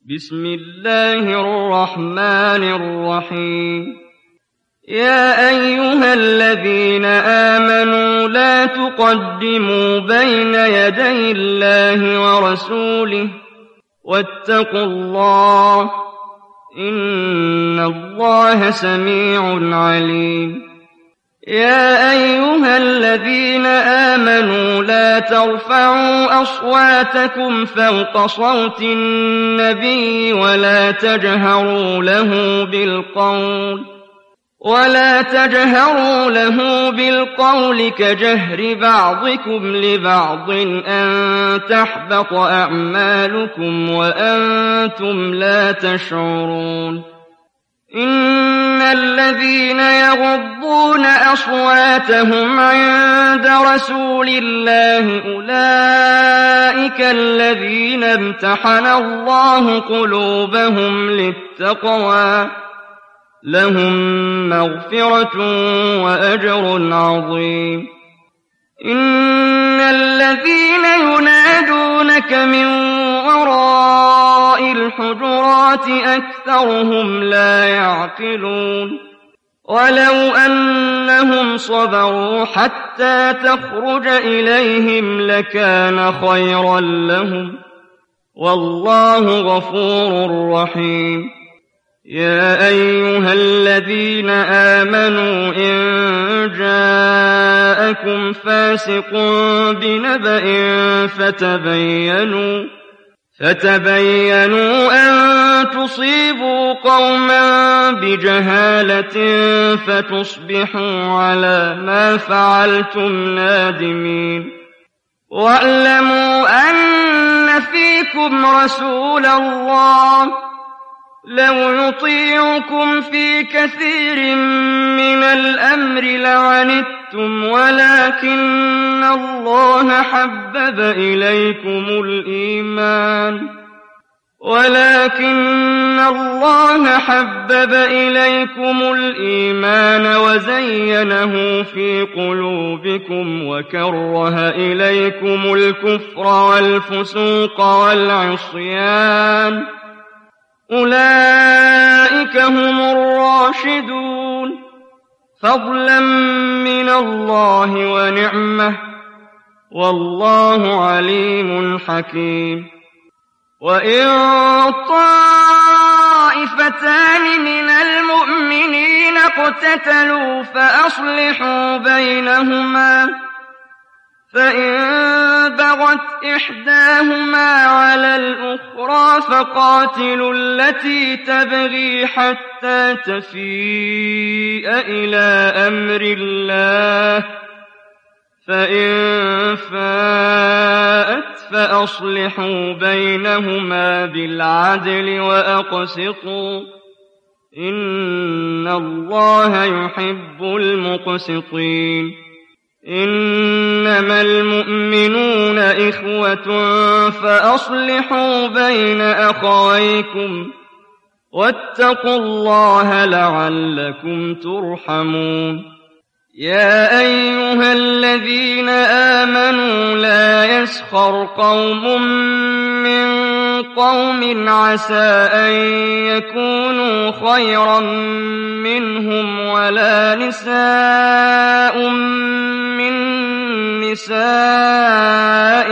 بسم الله الرحمن الرحيم يا أيها الذين آمنوا لا تقدموا بين يدي الله ورسوله واتقوا الله إن الله سميع عليم يا أيها الذين آمنوا لا ترفعوا أصواتكم فوق صوت النبي ولا تجهروا له بالقول كجهر بعضكم لبعض أن تحبط أعمالكم وأنتم لا تشعرون إن الذين يغضون أصواتهم عند رسول الله أولئك الذين امتحن الله قلوبهم للتقوى لهم مغفرة وأجر عظيم إن الذين ينادونك من وراء الحجرات أكثرهم لا يعقلون ولو أنهم صبروا حتى تخرج إليهم لكان خيرا لهم والله غفور رحيم يا أيها الذين آمنوا إن جاءكم فاسق بنبأ فتبينوا أن تصيبوا قوما بجهالة فتصبحوا على ما فعلتم نادمين واعلموا أن فيكم رسول الله لو يطيعكم في كثير من الأمر لعنتم ولكن الله حبب إليكم الإيمان وزينه في قلوبكم وكره إليكم الكفر والفسوق والعصيان أولئك هم الراشدون فضلا من الله ونعمة والله عليم حكيم وإن طائفتان من المؤمنين اقتتلوا فأصلحوا بينهما فإن بغت إحداهما على الأخرى فقاتلوا التي تبغي حتى تفيء إلى أمر الله فإن فاءت فأصلحوا بينهما بالعدل وأقسطوا إن الله يحب المقسطين إنما المؤمنون إخوة فأصلحوا بين أخويكم واتقوا الله لعلكم ترحمون يا أيها الذين آمنوا لا يسخر قوم من قوم عسى أن يكونوا خيرا منهم ولا نساء من نساء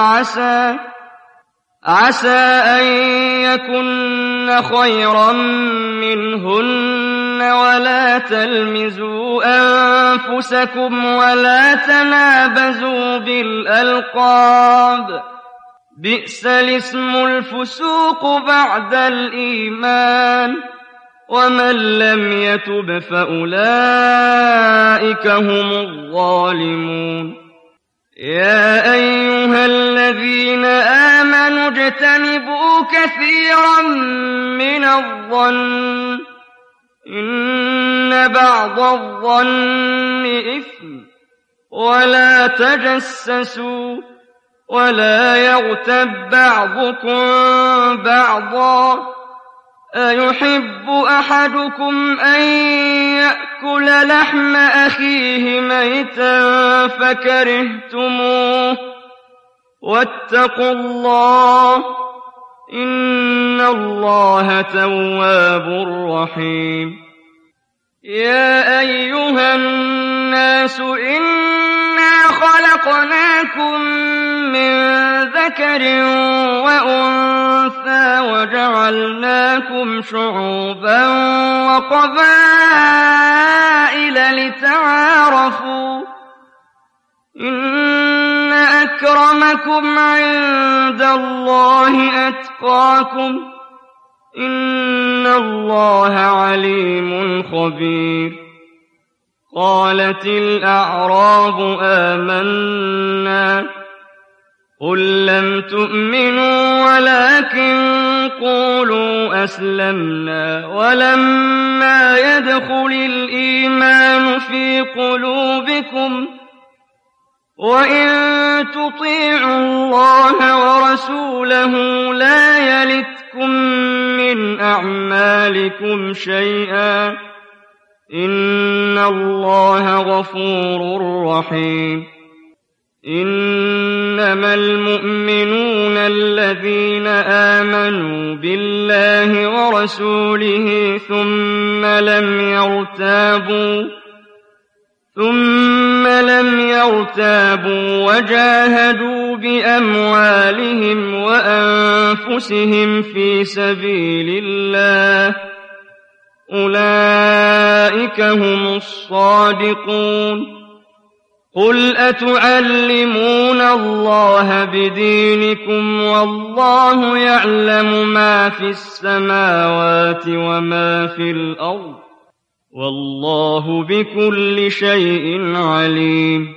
عسى أن يكن خيرا منهن ولا تلمزوا أنفسكم ولا تنابزوا بالألقاب بئس الاسم الفسوق بعد الإيمان ومن لم يتب فأولئك هم الظالمون يا أيها الذين آمنوا اجتنبوا كثيرا من الظن إن بعض الظن إثم ولا تجسسوا ولا يغتب بعضكم بعضا أيحب أحدكم أن يأكل لحم أخيه ميتا فكرهتموه واتقوا الله إن الله تواب رحيم يا أيها الناس إنا خلقناكم من ذكر وأنثى وجعلناكم شعوبا وقبائل لتعارفوا إن أكرمكم عند الله أتقاكم إن الله عليم خبير قالت الأعراب آمنا قل لم تؤمنوا ولكن قولوا أسلمنا ولما يدخل الإيمان في قلوبكم وإن تطيعوا الله ورسوله لا يلتكم من أعمالكم شيئا إن الله غفور رحيم إنما المؤمنون الذين آمنوا بالله ورسوله ثم لم يرتابوا وجاهدوا بأموالهم وأنفسهم في سبيل الله أولئك هم الصادقون قل أتعلمون الله بدينكم والله يعلم ما في السماوات وما في الأرض والله بكل شيء عليم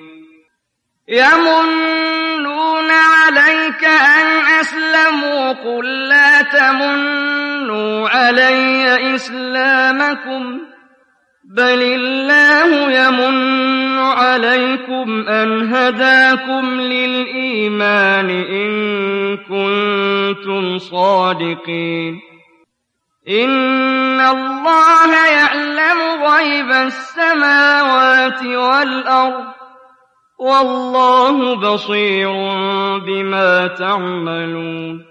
يمنون عليك أن أسلموا قل لا تمنوا علي إسلامكم بل الله يمن عليكم أن هداكم للإيمان إن كنتم صادقين إن الله يعلم غيب السماوات والأرض والله بصير بما تعملون